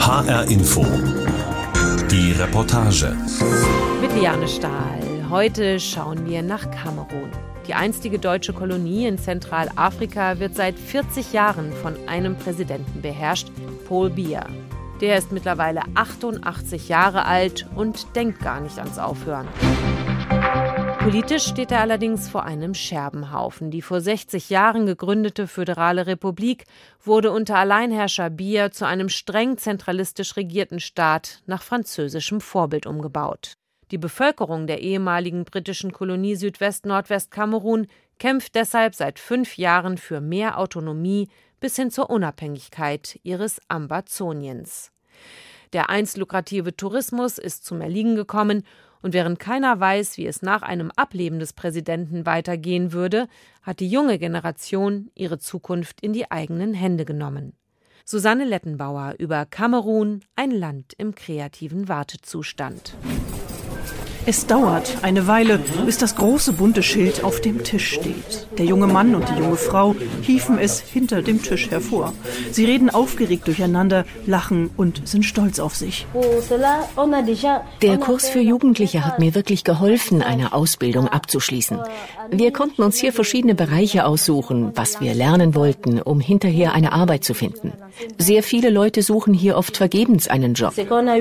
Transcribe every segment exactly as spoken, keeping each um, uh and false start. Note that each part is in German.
H R Info. Die Reportage. Mit Liane Stahl. Heute schauen wir nach Kamerun. Die einstige deutsche Kolonie in Zentralafrika wird seit vierzig Jahren von einem Präsidenten beherrscht, Paul Biya. Der ist mittlerweile achtundachtzig Jahre alt und denkt gar nicht ans Aufhören. Politisch steht er allerdings vor einem Scherbenhaufen. Die vor sechzig Jahren gegründete Föderale Republik wurde unter Alleinherrscher Biya zu einem streng zentralistisch regierten Staat nach französischem Vorbild umgebaut. Die Bevölkerung der ehemaligen britischen Kolonie Südwest-Nordwest-Kamerun kämpft deshalb seit fünf Jahren für mehr Autonomie bis hin zur Unabhängigkeit ihres Ambazoniens. Der einst lukrative Tourismus ist zum Erliegen gekommen. Und während keiner weiß, wie es nach einem Ableben des Präsidenten weitergehen würde, hat die junge Generation ihre Zukunft in die eigenen Hände genommen. Susanne Lettenbauer über Kamerun, ein Land im kreativen Wartezustand. Es dauert eine Weile, bis das große bunte Schild auf dem Tisch steht. Der junge Mann und die junge Frau hieven es hinter dem Tisch hervor. Sie reden aufgeregt durcheinander, lachen und sind stolz auf sich. Der Kurs für Jugendliche hat mir wirklich geholfen, eine Ausbildung abzuschließen. Wir konnten uns hier verschiedene Bereiche aussuchen, was wir lernen wollten, um hinterher eine Arbeit zu finden. Sehr viele Leute suchen hier oft vergebens einen Job.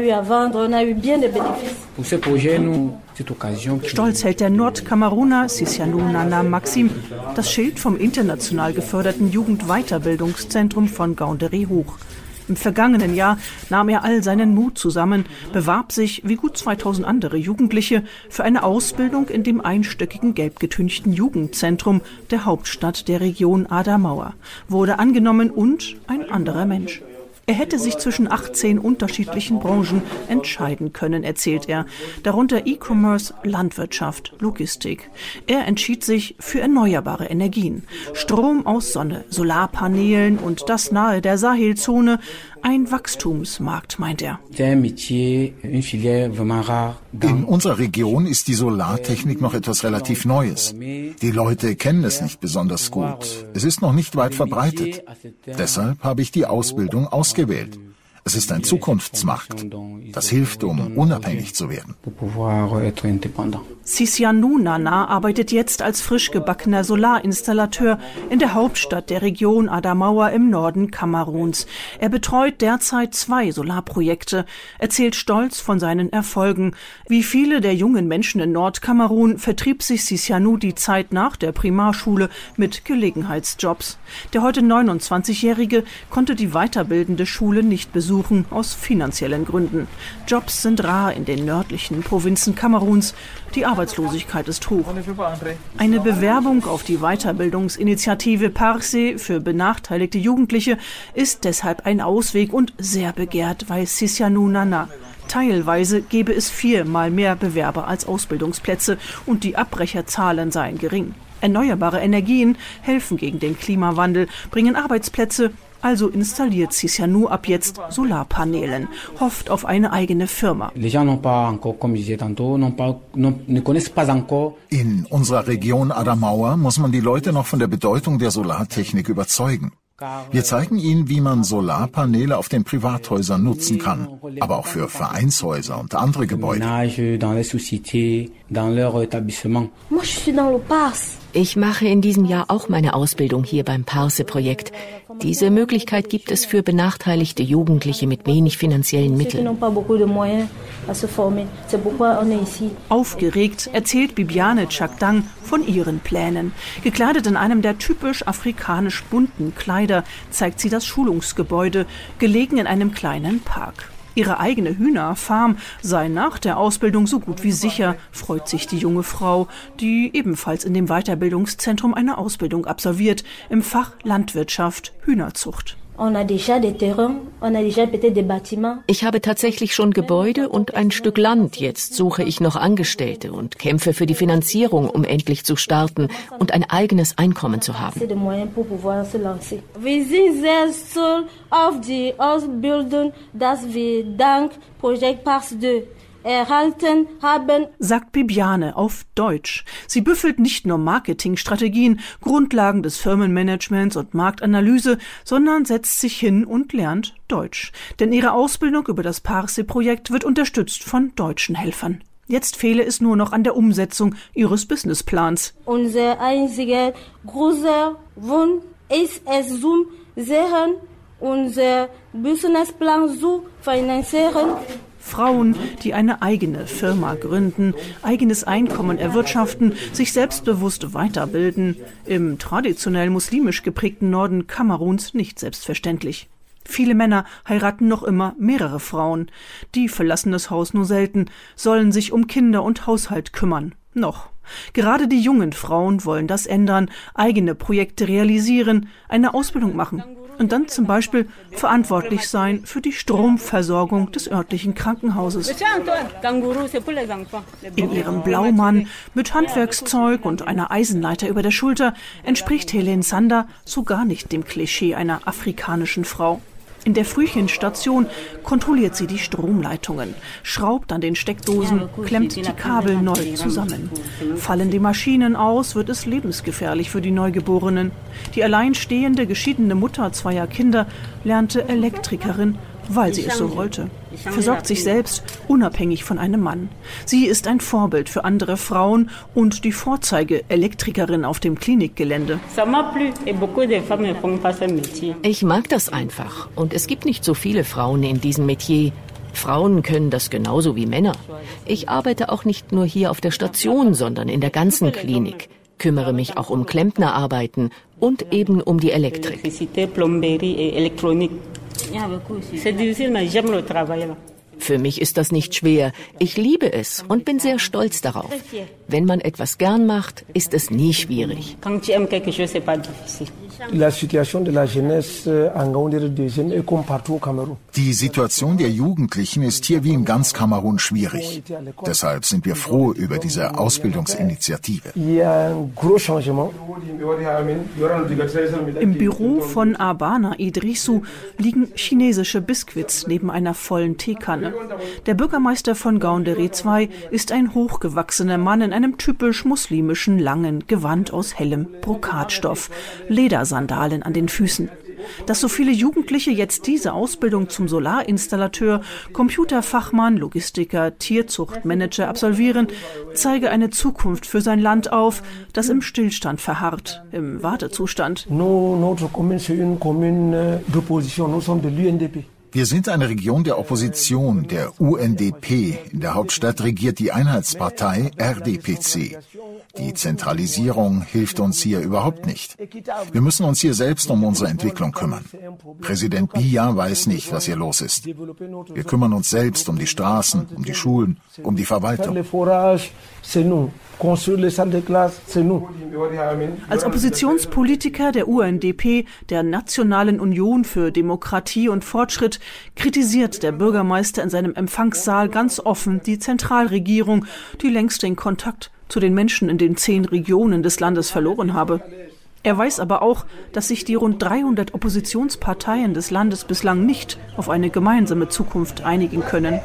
Stolz hält der Nordkameruner Sisianou Nana Maxime das Schild vom international geförderten Jugendweiterbildungszentrum von Gaoundéré hoch. Im vergangenen Jahr nahm er all seinen Mut zusammen, bewarb sich, wie gut zweitausend andere Jugendliche, für eine Ausbildung in dem einstöckigen gelb getünchten Jugendzentrum der Hauptstadt der Region Adamawa, wurde angenommen und ein anderer Mensch. Er hätte sich zwischen achtzehn unterschiedlichen Branchen entscheiden können, erzählt er, darunter E-Commerce, Landwirtschaft, Logistik. Er entschied sich für erneuerbare Energien, Strom aus Sonne, Solarpanelen und das nahe der Sahelzone, ein Wachstumsmarkt, meint er. In unserer Region ist die Solartechnik noch etwas relativ Neues. Die Leute kennen es nicht besonders gut. Es ist noch nicht weit verbreitet. Deshalb habe ich die Ausbildung ausgewählt. Es ist ein Zukunftsmarkt. Das hilft, um unabhängig zu werden. Sisianou Nana arbeitet jetzt als frisch gebackener Solarinstallateur in der Hauptstadt der Region Adamawa im Norden Kameruns. Er betreut derzeit zwei Solarprojekte, erzählt stolz von seinen Erfolgen. Wie viele der jungen Menschen in Nordkamerun vertrieb sich Sisianou die Zeit nach der Primarschule mit Gelegenheitsjobs. Der heute neunundzwanzigjährige konnte die weiterbildende Schule nicht besuchen, aus finanziellen Gründen. Jobs sind rar in den nördlichen Provinzen Kameruns. Die Arbeitslosigkeit ist hoch. Eine Bewerbung auf die Weiterbildungsinitiative Parse für benachteiligte Jugendliche ist deshalb ein Ausweg und sehr begehrt, weiß Sisianou Nana. Teilweise gebe es viermal mehr Bewerber als Ausbildungsplätze und die Abbrecherzahlen seien gering. Erneuerbare Energien helfen gegen den Klimawandel, bringen Arbeitsplätze. Also installiert Sisianou ab jetzt Solarpanelen, hofft auf eine eigene Firma. In unserer Region Adamawa muss man die Leute noch von der Bedeutung der Solartechnik überzeugen. Wir zeigen ihnen, wie man Solarpaneele auf den Privathäusern nutzen kann, aber auch für Vereinshäuser und andere Gebäude. Ich mache in diesem Jahr auch meine Ausbildung hier beim Parse-Projekt. Diese Möglichkeit gibt es für benachteiligte Jugendliche mit wenig finanziellen Mitteln. Aufgeregt erzählt Bibiane Chakdang von ihren Plänen. Gekleidet in einem der typisch afrikanisch bunten Kleider zeigt sie das Schulungsgebäude, gelegen in einem kleinen Park. Ihre eigene Hühnerfarm sei nach der Ausbildung so gut wie sicher, freut sich die junge Frau, die ebenfalls in dem Weiterbildungszentrum eine Ausbildung absolviert, im Fach Landwirtschaft, Hühnerzucht. Ich habe tatsächlich schon Gebäude und ein Stück Land. Jetzt suche ich noch Angestellte und kämpfe für die Finanzierung, um endlich zu starten und ein eigenes Einkommen zu haben. Wir sind sehr stolz auf die Ausbildung, dass wir dank Projekt Parse zwei erhalten haben, sagt Bibiane auf Deutsch. Sie büffelt nicht nur Marketingstrategien, Grundlagen des Firmenmanagements und Marktanalyse, sondern setzt sich hin und lernt Deutsch. Denn ihre Ausbildung über das Parse-Projekt wird unterstützt von deutschen Helfern. Jetzt fehle es nur noch an der Umsetzung ihres Businessplans. Unser einziger großer Wunsch ist es zu sehen, unser Businessplan zu finanzieren. Frauen, die eine eigene Firma gründen, eigenes Einkommen erwirtschaften, sich selbstbewusst weiterbilden. Im traditionell muslimisch geprägten Norden Kameruns nicht selbstverständlich. Viele Männer heiraten noch immer mehrere Frauen. Die verlassen das Haus nur selten, sollen sich um Kinder und Haushalt kümmern. Noch. Gerade die jungen Frauen wollen das ändern, eigene Projekte realisieren, eine Ausbildung machen und dann zum Beispiel verantwortlich sein für die Stromversorgung des örtlichen Krankenhauses. In ihrem Blaumann mit Handwerkszeug und einer Eisenleiter über der Schulter entspricht Helene Sander so gar nicht dem Klischee einer afrikanischen Frau. In der Frühchenstation kontrolliert sie die Stromleitungen, schraubt an den Steckdosen, klemmt die Kabel neu zusammen. Fallen die Maschinen aus, wird es lebensgefährlich für die Neugeborenen. Die alleinstehende, geschiedene Mutter zweier Kinder lernte Elektrikerin, weil sie es so wollte. Versorgt sich selbst, unabhängig von einem Mann. Sie ist ein Vorbild für andere Frauen und die Vorzeige-Elektrikerin auf dem Klinikgelände. Ich mag das einfach und es gibt nicht so viele Frauen in diesem Metier. Frauen können das genauso wie Männer. Ich arbeite auch nicht nur hier auf der Station, sondern in der ganzen Klinik. Kümmere mich auch um Klempnerarbeiten und eben um die Elektrik. Für mich ist das nicht schwer. Ich liebe es und bin sehr stolz darauf. Wenn man etwas gern macht, ist es nie schwierig. Die Situation der Jugendlichen ist hier wie in ganz Kamerun schwierig. Deshalb sind wir froh über diese Ausbildungsinitiative. Im Büro von Abana Idrissou liegen chinesische Biskuits neben einer vollen Teekanne. Der Bürgermeister von Gaoundéré zwei ist ein hochgewachsener Mann in einem typisch muslimischen langen Gewand aus hellem Brokatstoff, Ledersandalen an den Füßen. Dass so viele Jugendliche jetzt diese Ausbildung zum Solarinstallateur, Computerfachmann, Logistiker, Tierzuchtmanager absolvieren, zeige eine Zukunft für sein Land auf, das im Stillstand verharrt, im Wartezustand. Wir sind eine Region der Opposition, der U N D P. In der Hauptstadt regiert die Einheitspartei R D P C. Die Zentralisierung hilft uns hier überhaupt nicht. Wir müssen uns hier selbst um unsere Entwicklung kümmern. Präsident Biya weiß nicht, was hier los ist. Wir kümmern uns selbst um die Straßen, um die Schulen, um die Verwaltung. Als Oppositionspolitiker der U N D P, der Nationalen Union für Demokratie und Fortschritt, kritisiert der Bürgermeister in seinem Empfangssaal ganz offen die Zentralregierung, die längst den Kontakt zu den Menschen in den zehn Regionen des Landes verloren habe. Er weiß aber auch, dass sich die rund dreihundert Oppositionsparteien des Landes bislang nicht auf eine gemeinsame Zukunft einigen können.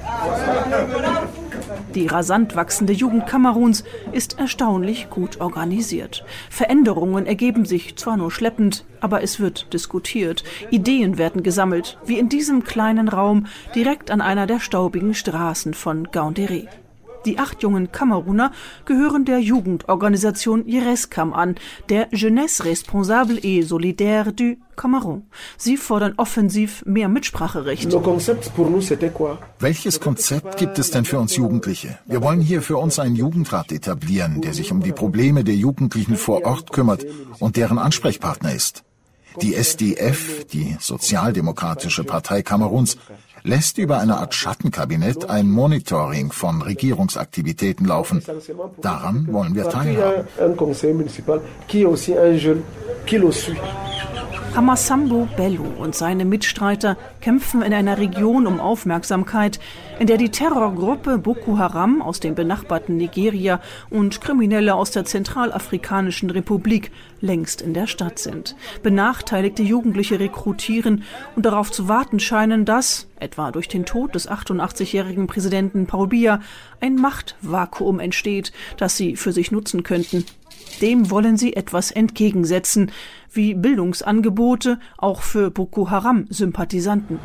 Die rasant wachsende Jugend Kameruns ist erstaunlich gut organisiert. Veränderungen ergeben sich zwar nur schleppend, aber es wird diskutiert. Ideen werden gesammelt, wie in diesem kleinen Raum direkt an einer der staubigen Straßen von Gaoundéré. Die acht jungen Kameruner gehören der Jugendorganisation Yereskam an, der Jeunesse Responsable et Solidaire du Cameroun. Sie fordern offensiv mehr Mitspracherecht. Welches Konzept gibt es denn für uns Jugendliche? Wir wollen hier für uns einen Jugendrat etablieren, der sich um die Probleme der Jugendlichen vor Ort kümmert und deren Ansprechpartner ist. Die S D F, die Sozialdemokratische Partei Kameruns, lässt über eine Art Schattenkabinett ein Monitoring von Regierungsaktivitäten laufen. Daran wollen wir teilhaben. Hamasambo Bello und seine Mitstreiter kämpfen in einer Region um Aufmerksamkeit, in der die Terrorgruppe Boko Haram aus dem benachbarten Nigeria und Kriminelle aus der Zentralafrikanischen Republik längst in der Stadt sind. Benachteiligte Jugendliche rekrutieren und darauf zu warten scheinen, dass, etwa durch den Tod des achtundachtzigjährigen Präsidenten Paul Biya, ein Machtvakuum entsteht, das sie für sich nutzen könnten. Dem wollen sie etwas entgegensetzen, wie Bildungsangebote auch für Boko Haram-Sympathisanten.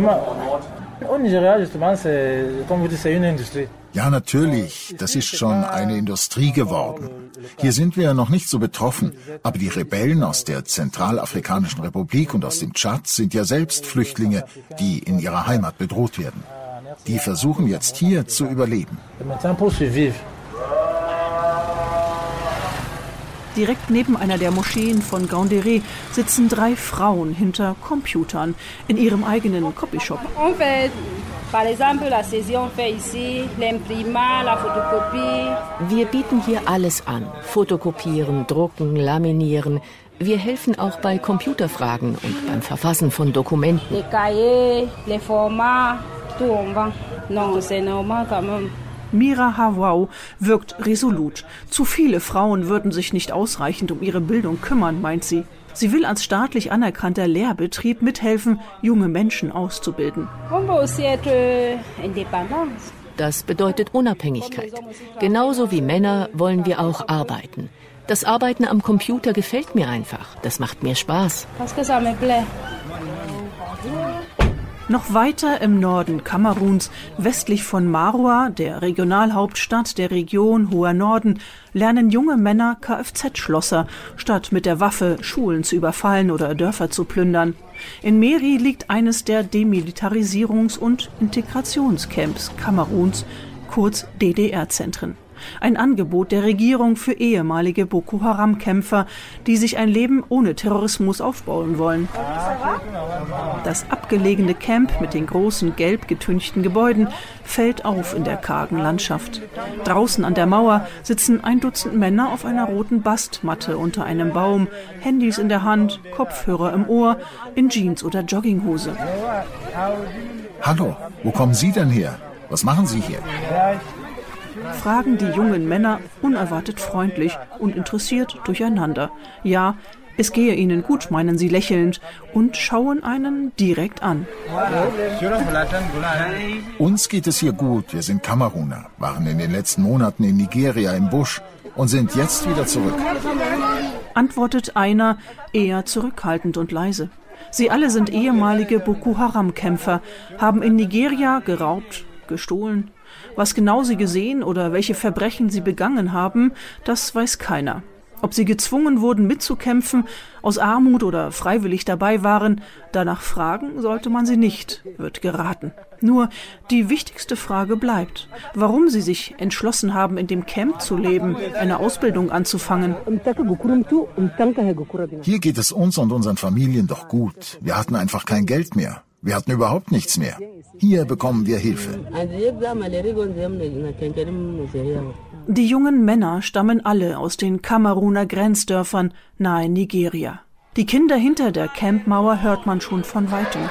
Ja, natürlich, das ist schon eine Industrie geworden. Hier sind wir noch nicht so betroffen, aber die Rebellen aus der Zentralafrikanischen Republik und aus dem Tschad sind ja selbst Flüchtlinge, die in ihrer Heimat bedroht werden. Die versuchen jetzt hier zu überleben. Direkt neben einer der Moscheen von Gaoundéré sitzen drei Frauen hinter Computern in ihrem eigenen Copyshop. Wir bieten hier alles an. Fotokopieren, drucken, laminieren. Wir helfen auch bei Computerfragen und beim Verfassen von Dokumenten. Mira Hawau wirkt resolut. Zu viele Frauen würden sich nicht ausreichend um ihre Bildung kümmern, meint sie. Sie will als staatlich anerkannter Lehrbetrieb mithelfen, junge Menschen auszubilden. Das bedeutet Unabhängigkeit. Genauso wie Männer wollen wir auch arbeiten. Das Arbeiten am Computer gefällt mir einfach. Das macht mir Spaß. Noch weiter im Norden Kameruns, westlich von Maroua, der Regionalhauptstadt der Region Hoher Norden, lernen junge Männer Kfz-Schlosser, statt mit der Waffe Schulen zu überfallen oder Dörfer zu plündern. In Meri liegt eines der Demilitarisierungs- und Integrationscamps Kameruns, kurz D D R-Zentren. Ein Angebot der Regierung für ehemalige Boko Haram-Kämpfer, die sich ein Leben ohne Terrorismus aufbauen wollen. Das abgelegene Camp mit den großen gelb getünchten Gebäuden fällt auf in der kargen Landschaft. Draußen an der Mauer sitzen ein Dutzend Männer auf einer roten Bastmatte unter einem Baum, Handys in der Hand, Kopfhörer im Ohr, in Jeans oder Jogginghose. Hallo, wo kommen Sie denn her? Was machen Sie hier? Fragen die jungen Männer unerwartet freundlich und interessiert durcheinander. Ja, es gehe ihnen gut, meinen sie lächelnd und schauen einen direkt an. Uns geht es hier gut, wir sind Kameruner, waren in den letzten Monaten in Nigeria im Busch und sind jetzt wieder zurück. Antwortet einer, eher zurückhaltend und leise. Sie alle sind ehemalige Boko Haram-Kämpfer, haben in Nigeria geraubt, gestohlen. Was genau sie gesehen oder welche Verbrechen sie begangen haben, das weiß keiner. Ob sie gezwungen wurden mitzukämpfen, aus Armut oder freiwillig dabei waren, danach fragen sollte man sie nicht, wird geraten. Nur die wichtigste Frage bleibt, warum sie sich entschlossen haben, in dem Camp zu leben, eine Ausbildung anzufangen. Hier geht es uns und unseren Familien doch gut. Wir hatten einfach kein Geld mehr. Wir hatten überhaupt nichts mehr. Hier bekommen wir Hilfe. Die jungen Männer stammen alle aus den Kameruner Grenzdörfern nahe Nigeria. Die Kinder hinter der Campmauer hört man schon von weitem.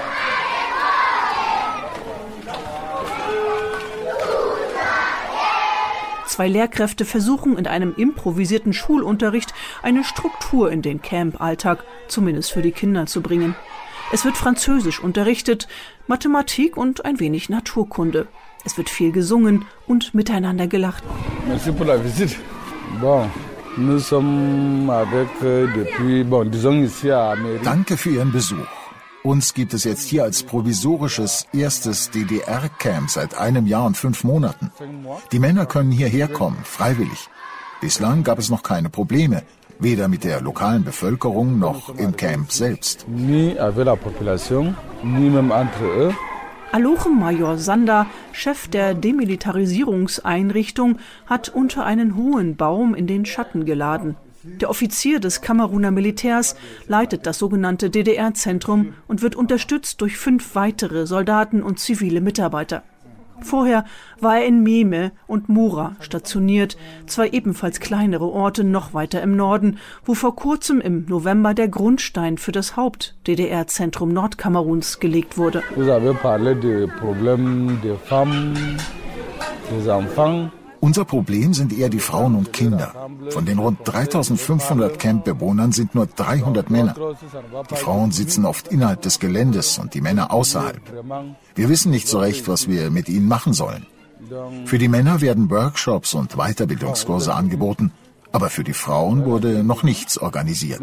Zwei Lehrkräfte versuchen in einem improvisierten Schulunterricht eine Struktur in den Campalltag, zumindest für die Kinder, zu bringen. Es wird Französisch unterrichtet, Mathematik und ein wenig Naturkunde. Es wird viel gesungen und miteinander gelacht. Merci pour la visite. Bon, nous sommes avec depuis bon, disons ici à Meri. Danke für Ihren Besuch. Uns gibt es jetzt hier als provisorisches erstes D D R-Camp seit einem Jahr und fünf Monaten. Die Männer können hierher kommen, freiwillig. Bislang gab es noch keine Probleme. Weder mit der lokalen Bevölkerung noch im Camp selbst. Ni avec la population, ni même entre eux. Alochem-Major Sander, Chef der Demilitarisierungseinrichtung, hat unter einen hohen Baum in den Schatten geladen. Der Offizier des Kameruner Militärs leitet das sogenannte D D R-Zentrum und wird unterstützt durch fünf weitere Soldaten und zivile Mitarbeiter. Vorher war er in Meme und Mura stationiert, zwei ebenfalls kleinere Orte noch weiter im Norden, wo vor kurzem im November der Grundstein für das Haupt-D D R-Zentrum Nordkameruns gelegt wurde. Unser Problem sind eher die Frauen und Kinder. Von den rund dreitausendfünfhundert Camp-Bewohnern sind nur dreihundert Männer. Die Frauen sitzen oft innerhalb des Geländes und die Männer außerhalb. Wir wissen nicht so recht, was wir mit ihnen machen sollen. Für die Männer werden Workshops und Weiterbildungskurse angeboten, aber für die Frauen wurde noch nichts organisiert.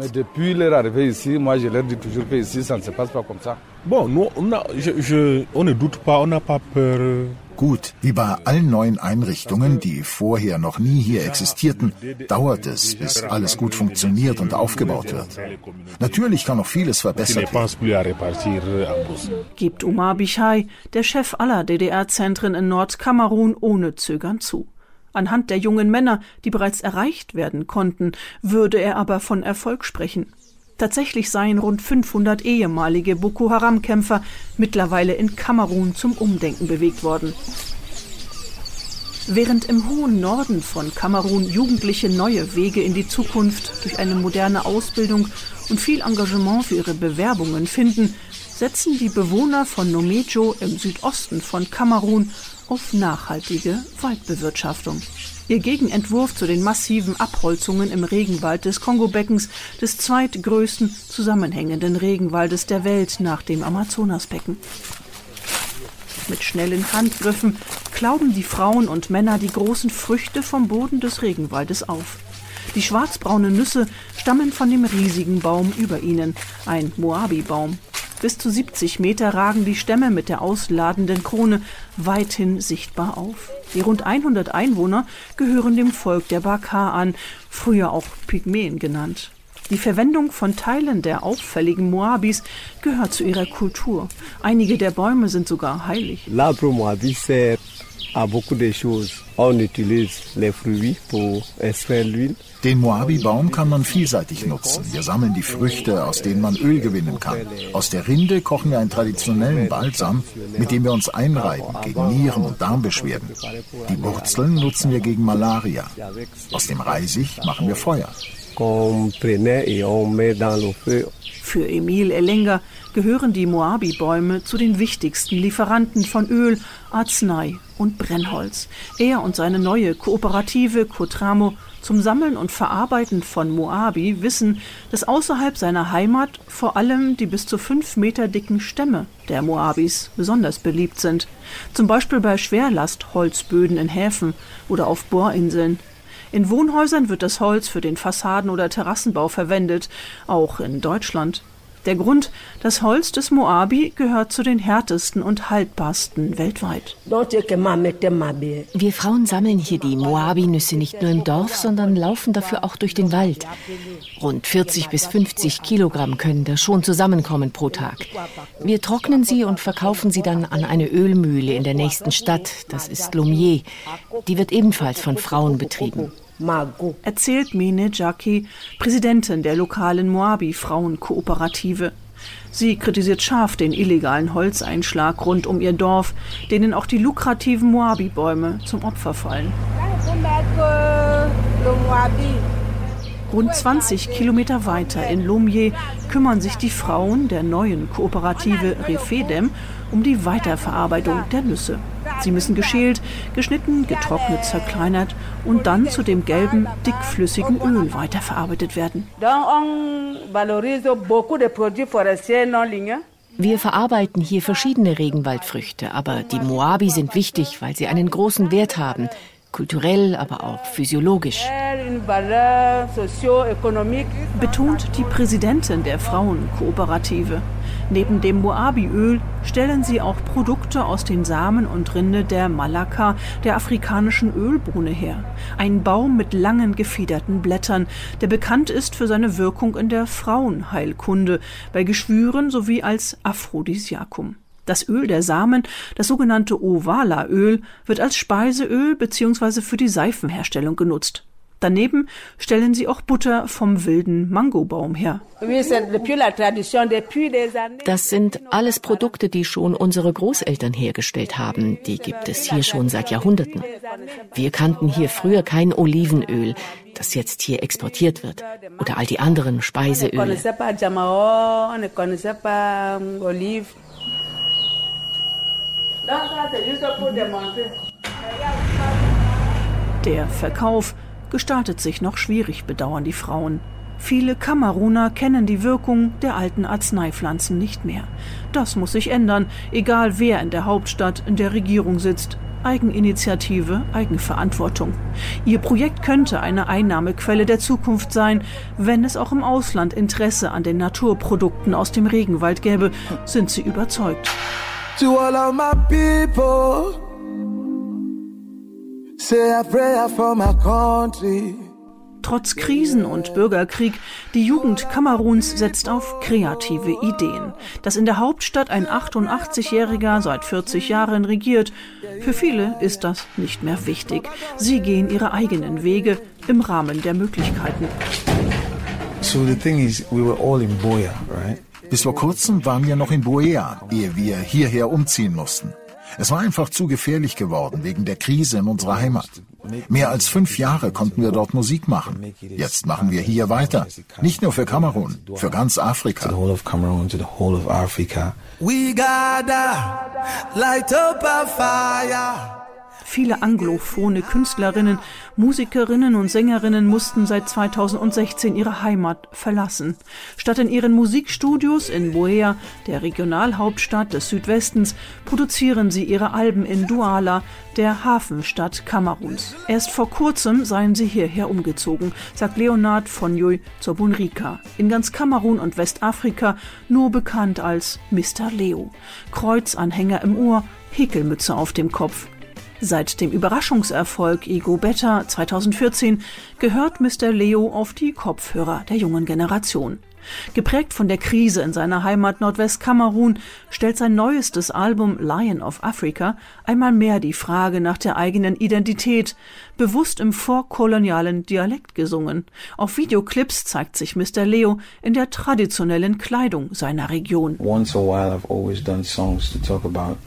Gut, wie bei allen neuen Einrichtungen, die vorher noch nie hier existierten, dauert es, bis alles gut funktioniert und aufgebaut wird. Natürlich kann noch vieles verbessert werden. Gibt Omar Bichai, der Chef aller D D R-Zentren in Nordkamerun, ohne Zögern zu. Anhand der jungen Männer, die bereits erreicht werden konnten, würde er aber von Erfolg sprechen. Tatsächlich seien rund fünfhundert ehemalige Boko-Haram-Kämpfer mittlerweile in Kamerun zum Umdenken bewegt worden. Während im hohen Norden von Kamerun Jugendliche neue Wege in die Zukunft durch eine moderne Ausbildung und viel Engagement für ihre Bewerbungen finden, setzen die Bewohner von Nomejo im Südosten von Kamerun auf nachhaltige Waldbewirtschaftung. Ihr Gegenentwurf zu den massiven Abholzungen im Regenwald des Kongobeckens, des zweitgrößten zusammenhängenden Regenwaldes der Welt nach dem Amazonasbecken. Mit schnellen Handgriffen klauben die Frauen und Männer die großen Früchte vom Boden des Regenwaldes auf. Die schwarzbraunen Nüsse stammen von dem riesigen Baum über ihnen, ein Moabi-Baum. Bis zu siebzig Meter ragen die Stämme mit der ausladenden Krone weithin sichtbar auf. Die rund hundert Einwohner gehören dem Volk der Baka an, früher auch Pygmäen genannt. Die Verwendung von Teilen der auffälligen Moabis gehört zu ihrer Kultur. Einige der Bäume sind sogar heilig. L'arbre Moabi sert à beaucoup de choses. On utilise les fruits pour extraire l'huile. Den Moabi-Baum kann man vielseitig nutzen. Wir sammeln die Früchte, aus denen man Öl gewinnen kann. Aus der Rinde kochen wir einen traditionellen Balsam, mit dem wir uns einreiben gegen Nieren- und Darmbeschwerden. Die Wurzeln nutzen wir gegen Malaria. Aus dem Reisig machen wir Feuer. Für Emil Elenga gehören die Moabi-Bäume zu den wichtigsten Lieferanten von Öl, Arznei und Brennholz. Er und seine neue Kooperative Cotramo zum Sammeln und Verarbeiten von Moabi wissen, dass außerhalb seiner Heimat vor allem die bis zu fünf Meter dicken Stämme der Moabis besonders beliebt sind. Zum Beispiel bei Schwerlastholzböden in Häfen oder auf Bohrinseln. In Wohnhäusern wird das Holz für den Fassaden- oder Terrassenbau verwendet, auch in Deutschland. Der Grund, das Holz des Moabi gehört zu den härtesten und haltbarsten weltweit. Wir Frauen sammeln hier die Moabi-Nüsse nicht nur im Dorf, sondern laufen dafür auch durch den Wald. Rund vierzig bis fünfzig Kilogramm können da schon zusammenkommen pro Tag. Wir trocknen sie und verkaufen sie dann an eine Ölmühle in der nächsten Stadt, das ist Lomé. Die wird ebenfalls von Frauen betrieben. Erzählt Mene Jaki, Präsidentin der lokalen Moabi-Frauenkooperative. Sie kritisiert scharf den illegalen Holzeinschlag rund um ihr Dorf, denen auch die lukrativen Moabi-Bäume zum Opfer fallen. Rund zwanzig Kilometer weiter in Lomé kümmern sich die Frauen der neuen Kooperative Refedem um die Weiterverarbeitung der Nüsse. Sie müssen geschält, geschnitten, getrocknet, zerkleinert und dann zu dem gelben, dickflüssigen Öl weiterverarbeitet werden. Wir verarbeiten hier verschiedene Regenwaldfrüchte, aber die Moabi sind wichtig, weil sie einen großen Wert haben. Kulturell, aber auch physiologisch. Betont die Präsidentin der Frauenkooperative. Neben dem Moabi-Öl stellen sie auch Produkte aus den Samen und Rinde der Malaka, der afrikanischen Ölbohne, her. Ein Baum mit langen gefiederten Blättern, der bekannt ist für seine Wirkung in der Frauenheilkunde, bei Geschwüren sowie als Aphrodisiakum. Das Öl der Samen, das sogenannte Ovala-Öl, wird als Speiseöl bzw. für die Seifenherstellung genutzt. Daneben stellen sie auch Butter vom wilden Mangobaum her. Das sind alles Produkte, die schon unsere Großeltern hergestellt haben. Die gibt es hier schon seit Jahrhunderten. Wir kannten hier früher kein Olivenöl, das jetzt hier exportiert wird. Oder all die anderen Speiseöle. Der Verkauf gestaltet sich noch schwierig, bedauern die Frauen. Viele Kameruner kennen die Wirkung der alten Arzneipflanzen nicht mehr. Das muss sich ändern, egal wer in der Hauptstadt in der Regierung sitzt. Eigeninitiative, Eigenverantwortung. Ihr Projekt könnte eine Einnahmequelle der Zukunft sein, wenn es auch im Ausland Interesse an den Naturprodukten aus dem Regenwald gäbe, sind sie überzeugt. To all of my people, say a prayer for my country. Trotz Krisen und Bürgerkrieg, die Jugend Kameruns setzt auf kreative Ideen. Dass in der Hauptstadt ein achtundachtzigjähriger seit vierzig Jahren regiert, für viele ist das nicht mehr wichtig. Sie gehen ihre eigenen Wege im Rahmen der Möglichkeiten. So the thing is, we were all in Buea, right? Bis vor kurzem waren wir noch in Buea, ehe wir hierher umziehen mussten. Es war einfach zu gefährlich geworden wegen der Krise in unserer Heimat. Mehr als fünf Jahre konnten wir dort Musik machen. Jetzt machen wir hier weiter. Nicht nur für Kamerun, für ganz Afrika. We gotta light up a fire. Viele anglophone Künstlerinnen, Musikerinnen und Sängerinnen mussten seit zweitausendsechzehn ihre Heimat verlassen. Statt in ihren Musikstudios in Buea, der Regionalhauptstadt des Südwestens, produzieren sie ihre Alben in Douala, der Hafenstadt Kameruns. Erst vor kurzem seien sie hierher umgezogen, sagt Leonard Fonyoy Zobunrika. In ganz Kamerun und Westafrika nur bekannt als Mister Leo. Kreuzanhänger im Ohr, Häkelmütze auf dem Kopf. Seit dem Überraschungserfolg Ego Better zweitausendvierzehn gehört Mister Leo auf die Kopfhörer der jungen Generation. Geprägt von der Krise in seiner Heimat Nordwestkamerun stellt sein neuestes Album Lion of Africa einmal mehr die Frage nach der eigenen Identität, bewusst im vorkolonialen Dialekt gesungen. Auf Videoclips zeigt sich Mister Leo in der traditionellen Kleidung seiner Region. Once a while I've always done songs to talk about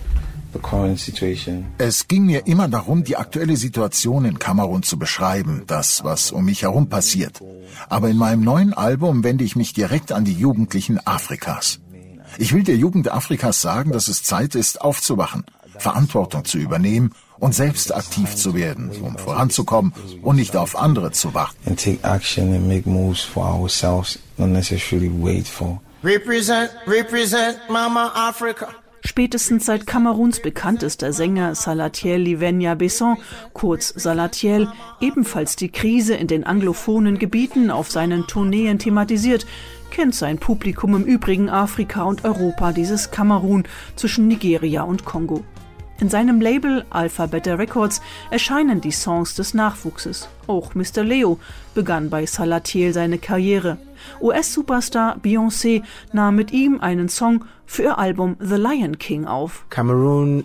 Es ging mir immer darum, die aktuelle Situation in Kamerun zu beschreiben, das, was um mich herum passiert. Aber in meinem neuen Album wende ich mich direkt an die Jugendlichen Afrikas. Ich will der Jugend Afrikas sagen, dass es Zeit ist, aufzuwachen, Verantwortung zu übernehmen und selbst aktiv zu werden, um voranzukommen und nicht auf andere zu warten. And take action and make moves for ourselves, not necessarily wait for. Represent, represent Mama Africa. Spätestens seit Kameruns bekanntester Sänger Salatiel Livenya Besson, kurz Salatiel, ebenfalls die Krise in den anglophonen Gebieten auf seinen Tourneen thematisiert, kennt sein Publikum im übrigen Afrika und Europa dieses Kamerun zwischen Nigeria und Kongo. In seinem Label Alphabet Records erscheinen die Songs des Nachwuchses. Auch Mister Leo begann bei Salatiel seine Karriere. U S-Superstar Beyoncé nahm mit ihm einen Song für ihr Album The Lion King auf. Kameruns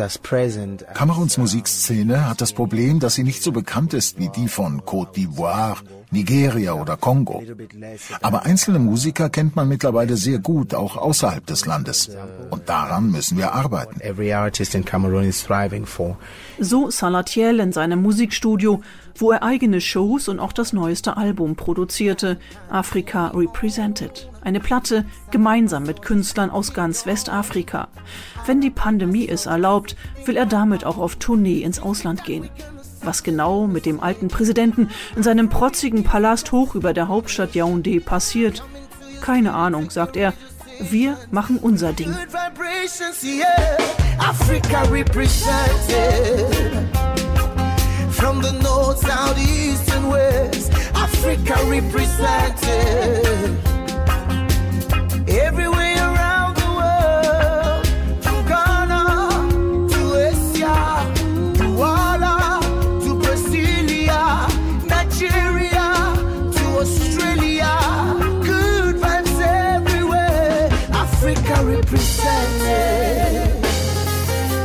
Musikszene hat das Problem, dass sie nicht so bekannt ist wie die von Côte d'Ivoire, Nigeria oder Kongo. Aber einzelne Musiker kennt man mittlerweile sehr gut, auch außerhalb des Landes. Und daran müssen wir arbeiten. So Salatiel in seinem Musikstudio, wo er eigene Shows und auch das neueste Album produzierte, Africa Represented. Eine Platte gemeinsam mit Künstlern aus ganz Westafrika. Wenn die Pandemie es erlaubt, will er damit auch auf Tournee ins Ausland gehen. Was genau mit dem alten Präsidenten in seinem protzigen Palast hoch über der Hauptstadt Yaoundé passiert? Keine Ahnung, sagt er. Wir machen unser Ding. Africa represented. From the north, south, east and west, Africa represented. Everywhere around the world, from Ghana to Asia, Douala to Brasilia, Nigeria to Australia, good vibes everywhere, Africa represented.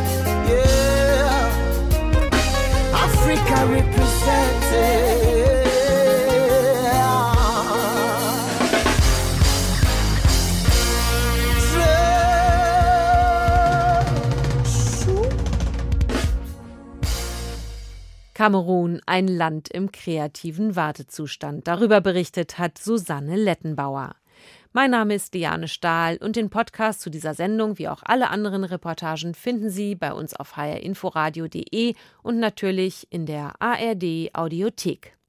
Yeah, Africa represented. Kamerun, ein Land im kreativen Wartezustand. Darüber berichtet hat Susanne Lettenbauer. Mein Name ist Liane Stahl und den Podcast zu dieser Sendung, wie auch alle anderen Reportagen, finden Sie bei uns auf h r inforadio punkt d e und natürlich in der A R D Audiothek.